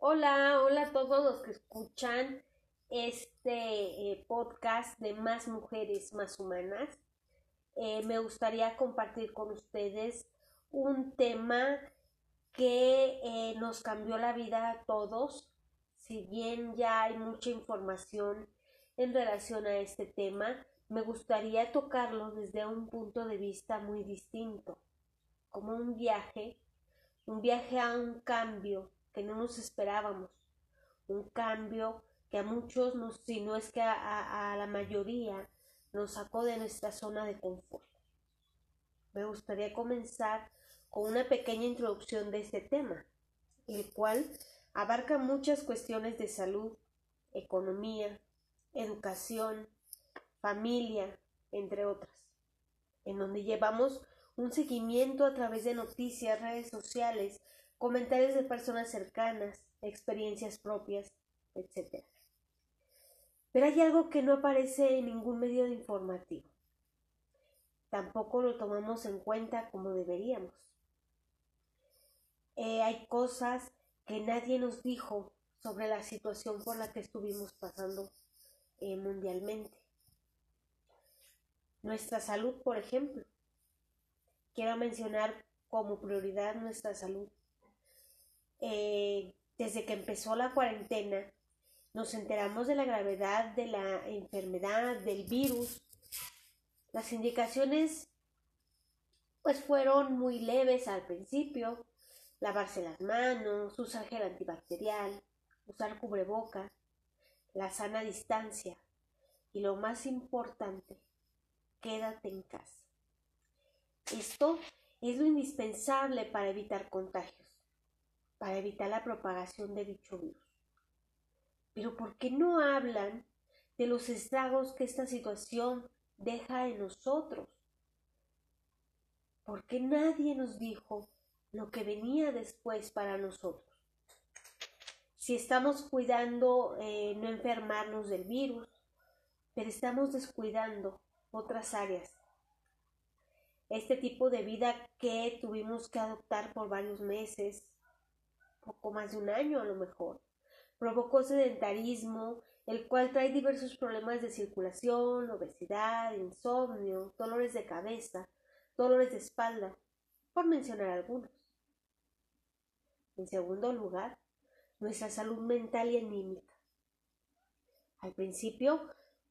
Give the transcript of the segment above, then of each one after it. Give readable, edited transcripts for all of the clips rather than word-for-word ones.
Hola, hola a todos los que escuchan este podcast de Más Mujeres, Más Humanas. Me gustaría compartir con ustedes un tema que nos cambió la vida a todos. Si bien ya hay mucha información en relación a este tema, me gustaría tocarlo desde un punto de vista muy distinto, como un viaje a un cambio que no nos esperábamos, un cambio que a muchos, si no es que a la mayoría, nos sacó de nuestra zona de confort. Me gustaría comenzar con una pequeña introducción de este tema, el cual abarca muchas cuestiones de salud, economía, educación, familia, entre otras, en donde llevamos un seguimiento a través de noticias, redes sociales, comentarios de personas cercanas, experiencias propias, etc. Pero hay algo que no aparece en ningún medio informativo. Tampoco lo tomamos en cuenta como deberíamos. Hay cosas que nadie nos dijo sobre la situación por la que estuvimos pasando mundialmente. Nuestra salud, por ejemplo. Quiero mencionar como prioridad nuestra salud. Desde que empezó la cuarentena, nos enteramos de la gravedad de la enfermedad, del virus. Las indicaciones pues fueron muy leves al principio: lavarse las manos, usar gel antibacterial, usar cubreboca, la sana distancia y lo más importante, quédate en casa. Esto es lo indispensable para evitar contagios, para evitar la propagación de dicho virus. Pero ¿por qué no hablan de los estragos que esta situación deja en nosotros? ¿Por qué nadie nos dijo lo que venía después para nosotros? Si estamos cuidando no enfermarnos del virus, pero estamos descuidando otras áreas. Este tipo de vida que tuvimos que adoptar por varios meses, poco más de un año a lo mejor, provocó sedentarismo, el cual trae diversos problemas de circulación, obesidad, insomnio, dolores de cabeza, dolores de espalda, por mencionar algunos. En segundo lugar, nuestra salud mental y anímica. Al principio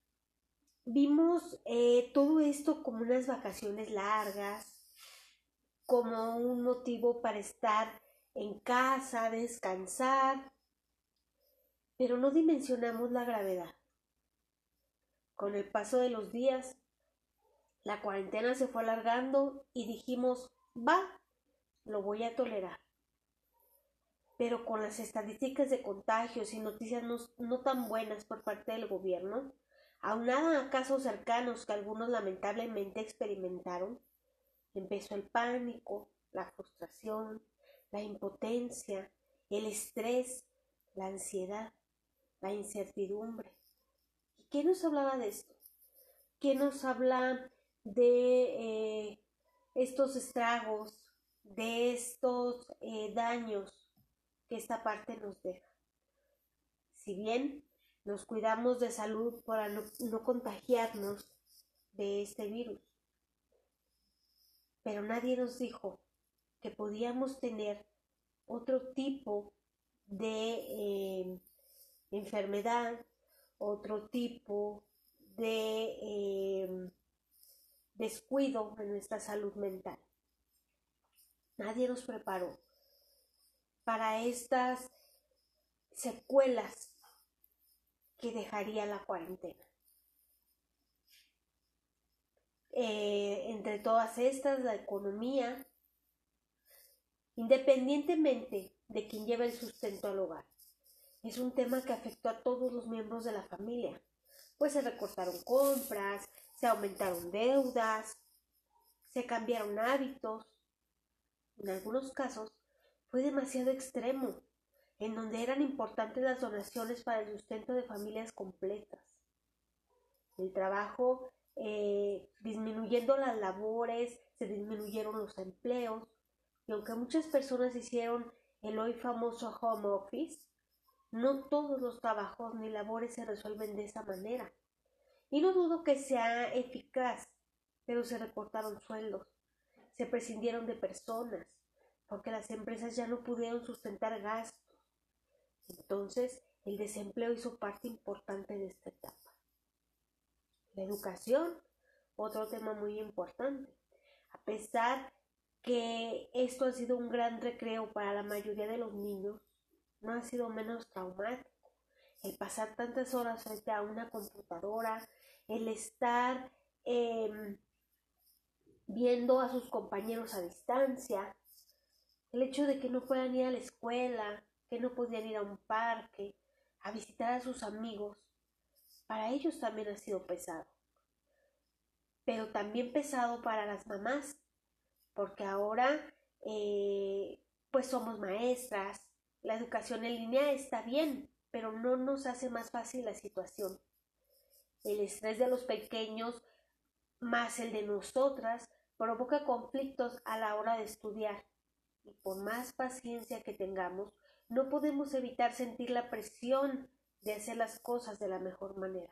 vimos todo esto como unas vacaciones largas, como un motivo para estar en casa, descansar, pero no dimensionamos la gravedad. Con el paso de los días, la cuarentena se fue alargando y dijimos, va, lo voy a tolerar. Pero con las estadísticas de contagios y noticias no tan buenas por parte del gobierno, aunada a casos cercanos que algunos lamentablemente experimentaron, empezó el pánico, la frustración, la impotencia, el estrés, la ansiedad, la incertidumbre. ¿Y qué nos hablaba de esto? ¿Qué nos habla de estos estragos, de estos daños que esta parte nos deja? Si bien nos cuidamos de salud para no contagiarnos de este virus, pero nadie nos dijo que podíamos tener otro tipo de enfermedad, otro tipo de descuido en nuestra salud mental. Nadie nos preparó para estas secuelas que dejaría la cuarentena. Entre todas estas, la economía, independientemente de quién lleva el sustento al hogar, es un tema que afectó a todos los miembros de la familia, pues se recortaron compras, se aumentaron deudas, se cambiaron hábitos. En algunos casos fue demasiado extremo, en donde eran importantes las donaciones para el sustento de familias completas. El trabajo, disminuyendo las labores, se disminuyeron los empleos, y aunque muchas personas hicieron el hoy famoso home office, No todos los trabajos ni labores se resuelven de esa manera. Y no dudo que sea eficaz, pero se recortaron sueldos, se prescindieron de personas, porque las empresas ya no pudieron sustentar gastos. Entonces, el desempleo hizo parte importante de esta etapa. La educación, otro tema muy importante. A pesar que esto ha sido un gran recreo para la mayoría de los niños, no ha sido menos traumático. El pasar tantas horas frente a una computadora, el estar viendo a sus compañeros a distancia, el hecho de que no puedan ir a la escuela, que no podían ir a un parque, a visitar a sus amigos, para ellos también ha sido pesado. Pero también pesado para las mamás, porque ahora pues somos maestras, la educación en línea está bien, pero no nos hace más fácil la situación. El estrés de los pequeños más el de nosotras provoca conflictos a la hora de estudiar. Y por más paciencia que tengamos, no podemos evitar sentir la presión de hacer las cosas de la mejor manera.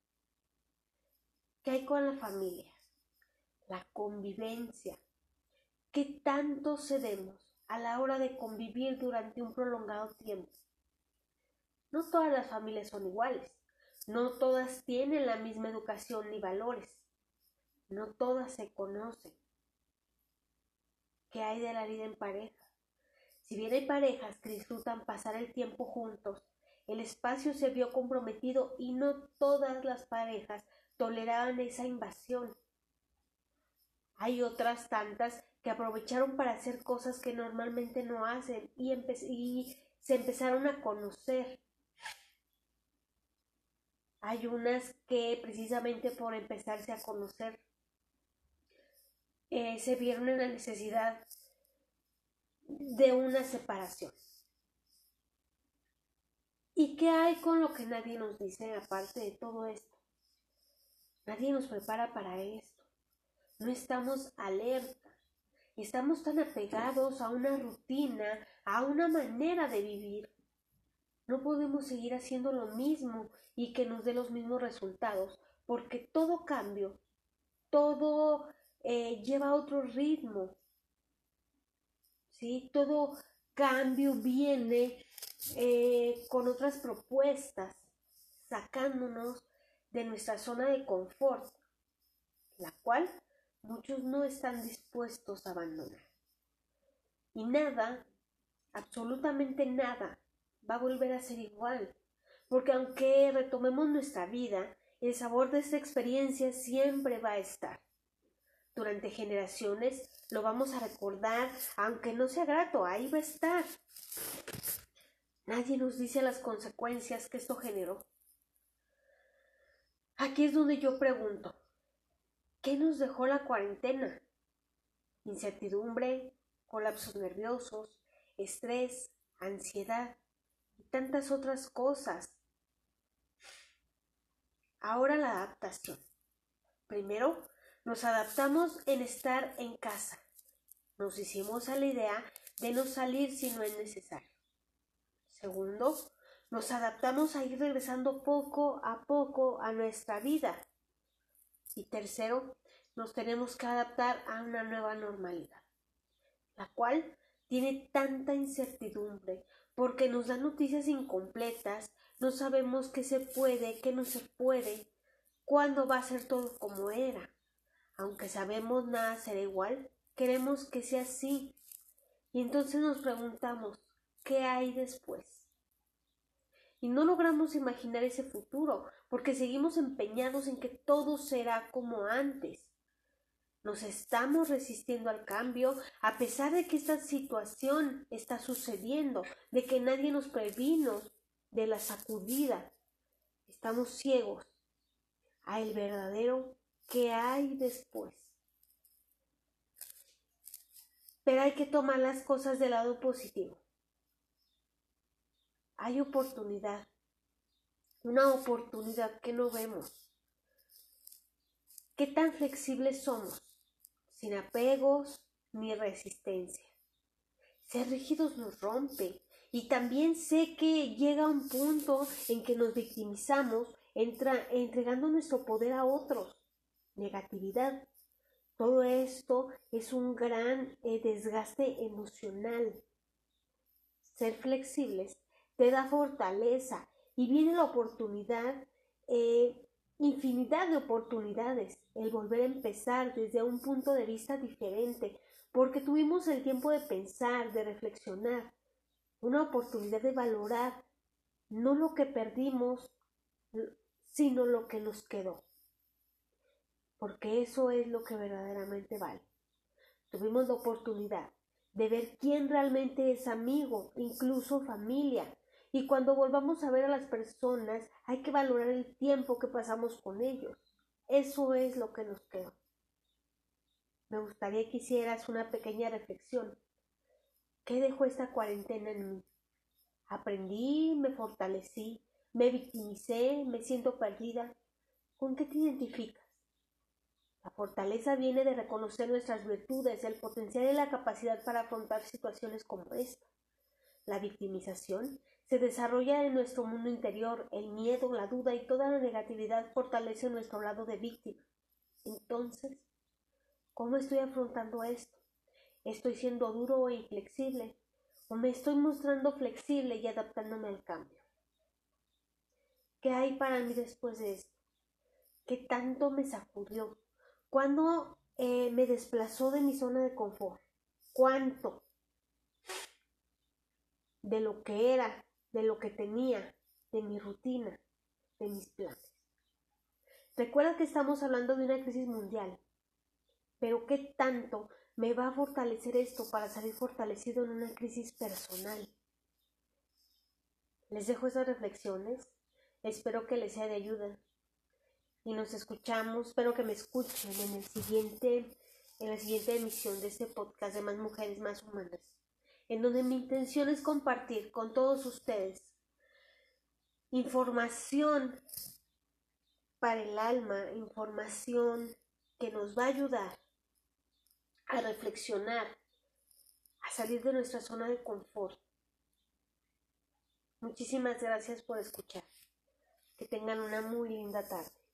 ¿Qué hay con la familia? La convivencia. ¿Qué tanto cedemos a la hora de convivir durante un prolongado tiempo? No todas las familias son iguales. No todas tienen la misma educación ni valores. No todas se conocen. ¿Qué hay de la vida en pareja? Si bien hay parejas que disfrutan pasar el tiempo juntos, el espacio se vio comprometido y no todas las parejas toleraban esa invasión. Hay otras tantas que aprovecharon para hacer cosas que normalmente no hacen y se empezaron a conocer. Hay unas que precisamente por empezarse a conocer se vieron en la necesidad de una separación. ¿Y qué hay con lo que nadie nos dice aparte de todo esto? Nadie nos prepara para esto. No estamos alerta. Estamos tan apegados a una rutina, a una manera de vivir. No podemos seguir haciendo lo mismo y que nos dé los mismos resultados, porque todo cambio, todo lleva a otro ritmo. ¿Sí? Todo cambio viene con otras propuestas, sacándonos de nuestra zona de confort, la cual muchos no están dispuestos a abandonar. Y nada, absolutamente nada, va a volver a ser igual, porque aunque retomemos nuestra vida, el sabor de esta experiencia siempre va a estar. Durante generaciones lo vamos a recordar, aunque no sea grato, ahí va a estar. Nadie nos dice las consecuencias que esto generó. Aquí es donde yo pregunto, ¿qué nos dejó la cuarentena? Incertidumbre, colapsos nerviosos, estrés, ansiedad y tantas otras cosas. Ahora la adaptación. Primero, nos adaptamos en estar en casa. Nos hicimos a la idea de no salir si no es necesario. Segundo, nos adaptamos a ir regresando poco a nuestra vida. Y tercero, nos tenemos que adaptar a una nueva normalidad, la cual tiene tanta incertidumbre porque nos da noticias incompletas, no sabemos qué se puede, qué no se puede, cuándo va a ser todo como era. Aunque sabemos nada será igual, queremos que sea así. Y entonces nos preguntamos, ¿qué hay después? Y no logramos imaginar ese futuro, porque seguimos empeñados en que todo será como antes. Nos estamos resistiendo al cambio, a pesar de que esta situación está sucediendo, de que nadie nos previno de la sacudida. Estamos ciegos a el verdadero que hay después. Pero hay que tomar las cosas del lado positivo. Hay oportunidad, una oportunidad que no vemos. ¿Qué tan flexibles somos? Sin apegos ni resistencia. Ser rígidos nos rompe Y también sé que llega un punto en que nos victimizamos entregando nuestro poder a otros. Negatividad. Todo esto es un gran desgaste emocional. Ser flexibles te da fortaleza y viene la oportunidad, infinidad de oportunidades, el volver a empezar desde un punto de vista diferente, porque tuvimos el tiempo de pensar, de reflexionar, una oportunidad de valorar no lo que perdimos, sino lo que nos quedó, porque eso es lo que verdaderamente vale. Tuvimos la oportunidad de ver quién realmente es amigo, incluso familia. Y cuando volvamos a ver a las personas, hay que valorar el tiempo que pasamos con ellos. Eso es lo que nos quedó. Me gustaría que hicieras una pequeña reflexión. ¿Qué dejó esta cuarentena en mí? ¿Aprendí, me fortalecí, me victimicé, me siento perdida? ¿Con qué te identificas? La fortaleza viene de reconocer nuestras virtudes, el potencial y la capacidad para afrontar situaciones como esta. La victimización se desarrolla en nuestro mundo interior, el miedo, la duda y toda la negatividad fortalece nuestro lado de víctima. Entonces, ¿cómo estoy afrontando esto? ¿Estoy siendo duro o inflexible? ¿O me estoy mostrando flexible y adaptándome al cambio? ¿Qué hay para mí después de esto? ¿Qué tanto me sacudió? ¿Cuándo me desplazó de mi zona de confort? ¿Cuánto de lo que era, de lo que tenía, de mi rutina, de mis planes? Recuerda que estamos hablando de una crisis mundial, pero ¿qué tanto me va a fortalecer esto para salir fortalecido en una crisis personal? Les dejo esas reflexiones, espero que les sea de ayuda y nos escuchamos, espero que me escuchen en la siguiente emisión de este podcast de Más Mujeres, Más Humanas, en donde mi intención es compartir con todos ustedes información para el alma, información que nos va a ayudar a reflexionar, a salir de nuestra zona de confort. Muchísimas gracias por escuchar. Que tengan una muy linda tarde.